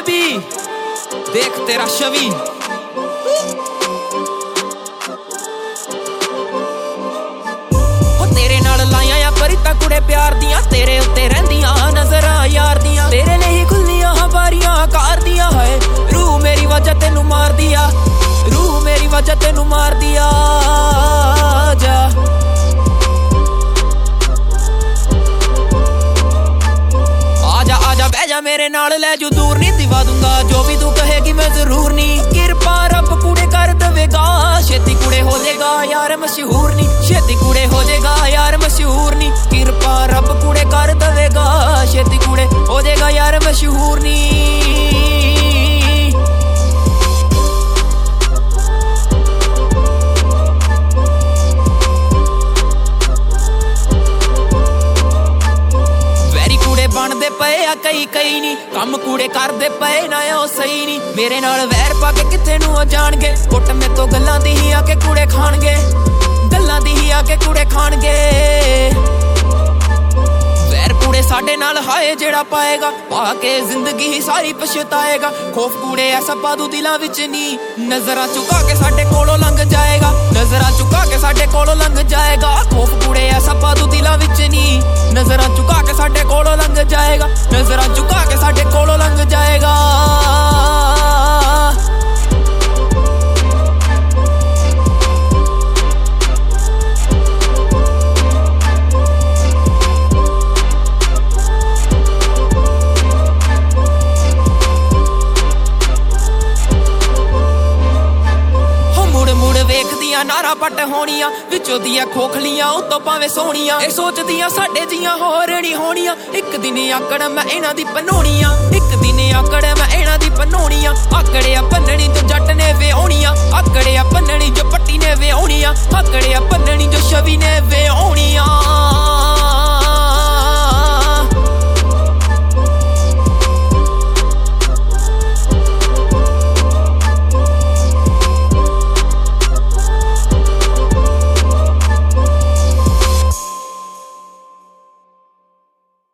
baby देख तेरा छवि तेरे नाल लाइया परिता कुड़े प्यार दियां तेरे उत्ते रहिंदियां नजरां यार दियां तेरे लिए खुल्लियां बारियां कार दियां है रूह मेरी वजह तेनू मार दिया रूह मेरी वजह तेनू मार दिया जा आजा आजा बह जा मेरे नाल ले जू दूर नहीं दिवा दूंगा जो भी तू कहेगी मैं जरूर नहीं किरपा रब कुड़े कर देवेगा छेती कुड़े हो जाएगा यार मशहूर नहीं छेती कुड़े हो जाएगा यार मशहूर नहीं किरपा रब कुड़े कर देवेगा छेती कुड़े हो जाएगा यार मशहूर नहीं बनदे पे आ कई कई नहीं कम कूड़े करदे पे ना ओ सही नहीं मेरे नाल वैर पा के किथे नू जाणगे कुट में तो गल्लां दी ही आके कूड़े खाणगे गल्लां दी ही आके कूड़े खाणगे वैर कूड़े साडे नाल हाए जेड़ा पाएगा पाके जिंदगी ही सारी पछताएगा खौफ कूड़े ऐसा पादू दिलां विच नहीं नजरां चुका के साडे कोलों लंघ जाएगा नजरां चुका के साडे कोलों लंघ जाएगा खौफ कूड़े ऐसा पादू दिलां विच नहीं नजरां चुका के साडे कोलों लंघ जाएगा नजरां चुका के साडे कोलों लंघ जाएगा नारा पट होनियां विचों दियां खोखलियां उतों भावें सोहणियां ए सोचदियां साडे जियां होर नहीं होनियां एक दिन आकड़ मैं इन्हां दी पनोणियां एक दिन आकड़ मैं इन्हां दी पनोणियां आकड़िया पन्नणी जो जट ने विआउणियां आकड़िया पन्नणी जो पट्टी ने विआउणियां आकड़िया पन्नणी जो छवि ने